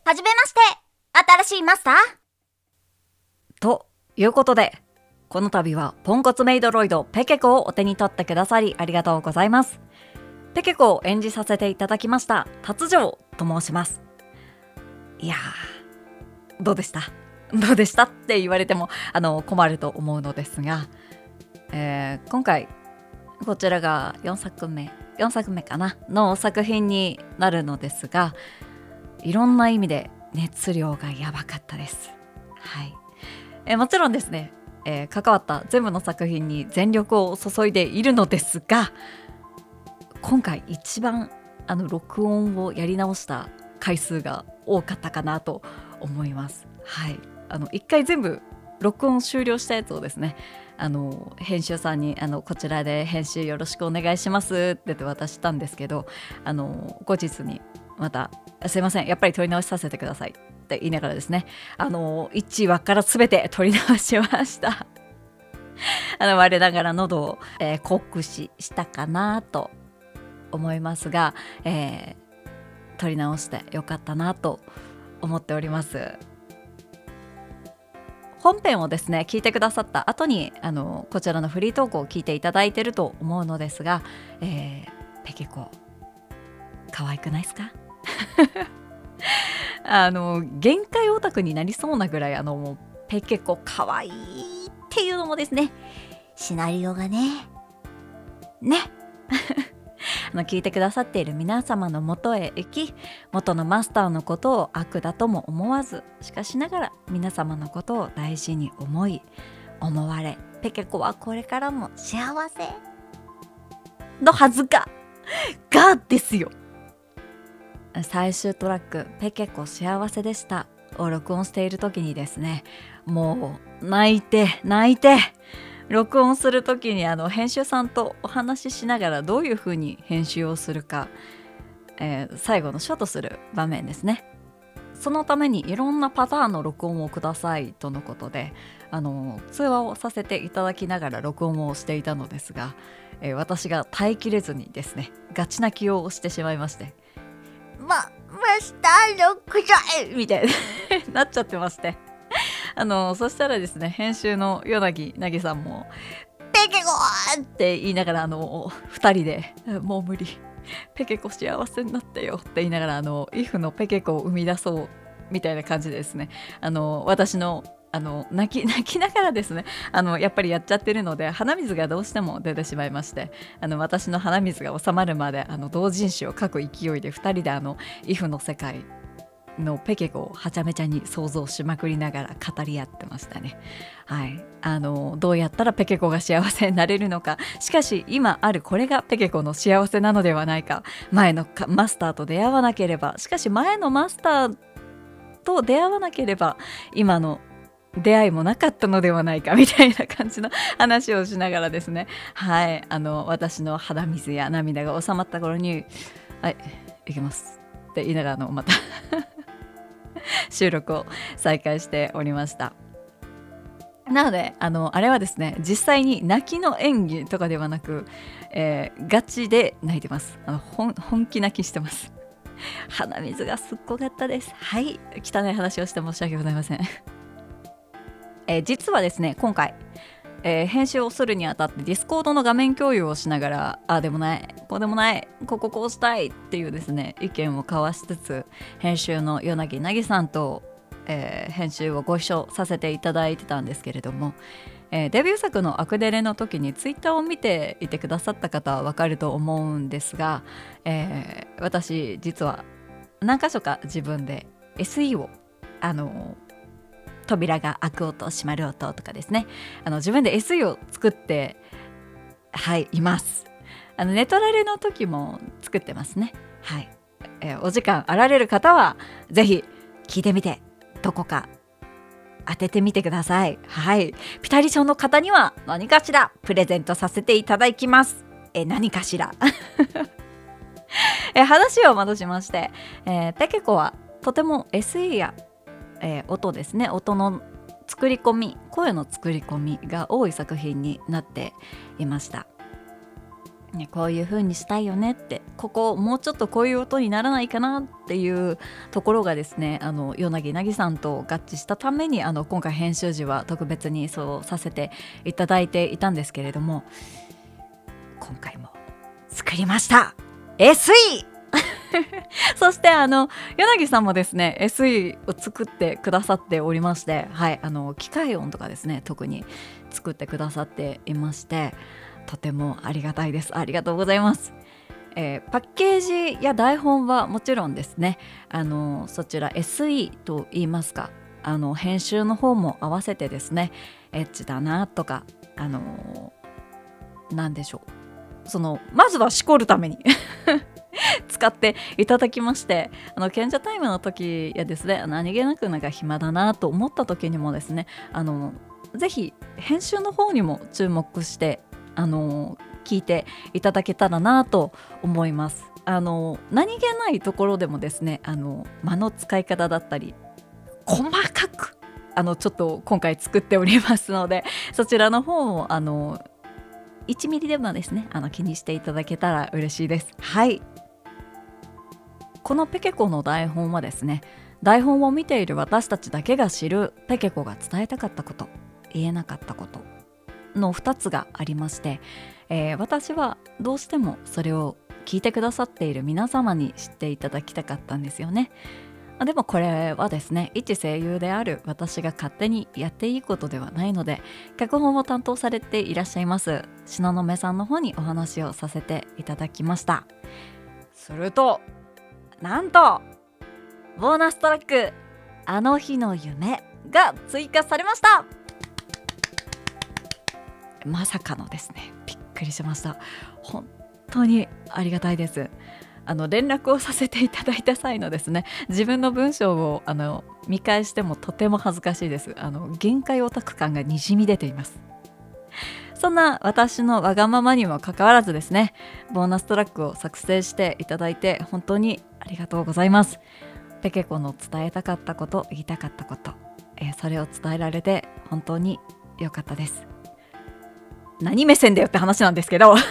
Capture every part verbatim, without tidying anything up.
はじめまして、新しいマスターということで、この度はポンコツメイドロイドペケコをお手に取ってくださりありがとうございます。ペケコを演じさせていただきました達城と申します。いやー、どうでしたどうでしたって言われてもあの困ると思うのですが、えー、今回こちらがよんさくめよんさくめかなの作品になるのですが、いろんな意味で熱量がやばかったです。はい、えー、もちろんですね、えー、関わった全部の作品に全力を注いでいるのですが、今回一番あの録音をやり直した回数が多かったかなと思います。はい、あの一回全部録音終了したやつをですね、あの編集さんにあのこちらで編集よろしくお願いしますって言って渡したんですけど、あの後日にまたすいませんやっぱり撮り直しさせてくださいって言いながらですね、あのいちわから全て撮り直しましたあの我ながら喉を、えー、酷使したかなと思いますが、えー、撮り直してよかったなと思っております。本編をですね聞いてくださった後にあのこちらのフリートークを聞いていただいていると思うのですが、えー、ペケコ可愛くないですかあの限界オタクになりそうなぐらいあのもうペケコ可愛いっていうのもですね、シナリオがねねあの聞いてくださっている皆様の元へ行き、元のマスターのことを悪だとも思わず、しかしながら皆様のことを大事に思い思われ、ペケコはこれからも幸せのはずががですよ。最終トラックペケコ幸せでしたを録音している時にですね、もう泣いて泣いて録音する時にあの編集さんとお話ししながらどういう風に編集をするか、えー、最後のショートする場面ですね。そのためにいろんなパターンの録音をくださいとのことで、あの通話をさせていただきながら録音をしていたのですが、えー、私が耐えきれずにですねガチ泣きをしてしまいまして、ま、マスター録音みたいになっちゃってましてあのそしたらですね、編集の与那木なぎさんもペケコって言いながらあのふたりでもう無理ペケコ幸せになってよって言いながらあのイフのペケコを生み出そうみたいな感じでですね、あの私のあの泣き泣きながらですね、あのやっぱりやっちゃってるので鼻水がどうしても出てしまいまして、あの私の鼻水が収まるまであの同人誌を書く勢いでふたりであのイフの世界のペケコをはちゃめちゃに想像しまくりながら語り合ってましたね。はい、あのどうやったらペケコが幸せになれるのか、しかし今あるこれがペケコの幸せなのではないか、前のマスターと出会わなければ、しかし前のマスターと出会わなければ今の出会いもなかったのではないかみたいな感じの話をしながらですね、はい、あの私の肌水や涙が収まった頃にはい行きますって言いながらのまた収録を再開しておりました。なので あのあれはですね、実際に泣きの演技とかではなく、えー、ガチで泣いてます。あの本本気泣きしてます。鼻水がすっごかったです。はい、汚い話をして申し訳ございません。えー、実はですね今回、えー、編集をするにあたってディスコードの画面共有をしながら、ああでもないこうでもないこここうしたいっていうですね意見を交わしつつ、編集の与那木なぎさんと、えー、編集をご一緒させていただいてたんですけれども、えー、デビュー作のアクデレの時にツイッターを見ていてくださった方はわかると思うんですが、えー、私実は何箇所か自分で エスイー をあの扉が開く音閉まる音とかですね、あの自分で エスイー を作ってはいいます。あのネトラレの時も作ってますね。はい、えー、お時間あられる方はぜひ聞いてみてどこか当ててみてください。はい、ピタリ賞の方には何かしらプレゼントさせていただきます。え何かしらえ話を戻しまして、えー、ペケコはとても エスイー やえー、音ですね、音の作り込み、声の作り込みが多い作品になっていました。 ね、こういう風にしたいよねって、ここもうちょっとこういう音にならないかなっていうところがですね、あの与那木なぎさんと合致したために、あの今回編集時は特別にそうさせていただいていたんですけれども、今回も作りました エスイー そしてあの与那木さんもですね エスイー を作ってくださっておりまして、はい、あの機械音とかですね特に作ってくださっていまして、とてもありがたいです。ありがとうございます。えー、パッケージや台本はもちろんですね、あのそちら エスイー と言いますか、あの編集の方も合わせてですね、エッチだなとか、あのー、なんでしょう、そのまずはしこるために使っていただきまして、あの賢者タイムの時やですね、何気なくなんか暇だなと思った時にもですね、あのぜひ編集の方にも注目してあの聞いていただけたらなと思います。あの何気ないところでもですね、あの間の使い方だったり細かくあのちょっと今回作っておりますので、そちらの方もあのいちミリでもですね、あの気にしていただけたら嬉しいです。はい、このペケコの台本はですね、台本を見ている私たちだけが知るペケコが伝えたかったこと、言えなかったことのふたつがありまして、えー、私はどうしてもそれを聞いてくださっている皆様に知っていただきたかったんですよね。でもこれはですね、一声優である私が勝手にやっていいことではないので、脚本を担当されていらっしゃいます東雲さんの方にお話をさせていただきました。するとなんとボーナストラックあの日の夢が追加されました。まさかのですね、びっくりしました。本当にありがたいです。あの連絡をさせていただいた際のですね、自分の文章をあの見返してもとても恥ずかしいです。あの限界オタク感がにじみ出ています。そんな私のわがままにもかかわらずですね、ボーナストラックを作成していただいて本当にありがとうございます。ペケコの伝えたかったこと、言いたかったこと、えー、それを伝えられて本当に良かったです。何目線だよって話なんですけど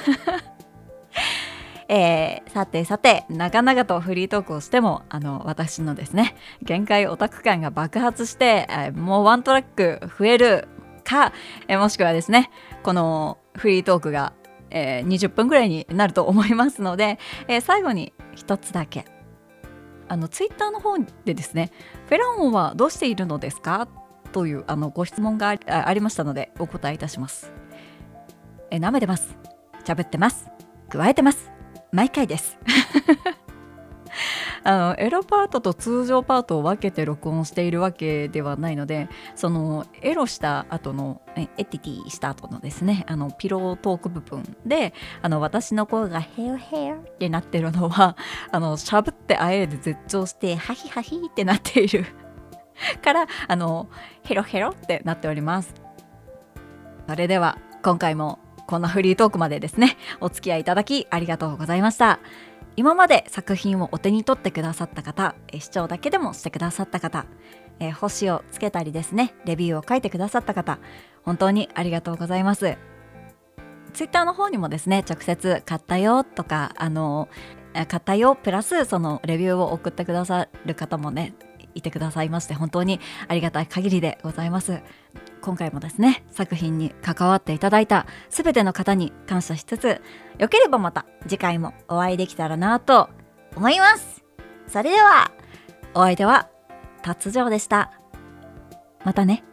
えー、さてさて長々とフリートークをしてもあの私のですね限界オタク感が爆発して、えー、もうワントラック増えるか、えー、もしくはですねこのフリートークが、えー、にじゅっぷんぐらいになると思いますので、えー、最後に一つだけあのツイッターの方でですね、フェラオンはどうしているのですかというあのご質問が あり、ありましたのでお答えいたします。え舐めてます、喋ってます、加えてます、毎回ですあのエロパートと通常パートを分けて録音しているわけではないので、そのエロした後のエティティした後のですねあのピロートーク部分であの私の声がヘヨヘヨってなってるのはあのしゃぶってあえで絶頂してハヒハヒってなっているからあのヘロヘロってなっております。それでは今回もこんなフリートークまでですねお付き合いいただきありがとうございました。今まで作品をお手に取ってくださった方、視聴だけでもしてくださった方、えー、星をつけたりですねレビューを書いてくださった方、本当にありがとうございます。ツイッターの方にもですね直接買ったよとかあの買ったよプラスそのレビューを送ってくださる方もねいてくださいまして、本当にありがたい限りでございます。今回もですね作品に関わっていただいたすべての方に感謝しつつ、よければまた次回もお会いできたらなと思います。それではお相手は達丈でした。またね。